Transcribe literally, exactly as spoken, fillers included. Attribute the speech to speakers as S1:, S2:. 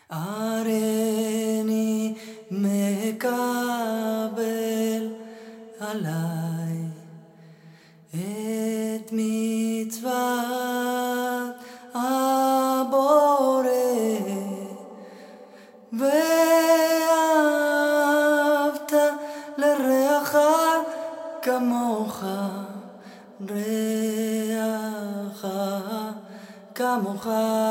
S1: הריני מקבל עליי את מצוות הבורא, ואהבת לרעך כמוך, רעך כמוך.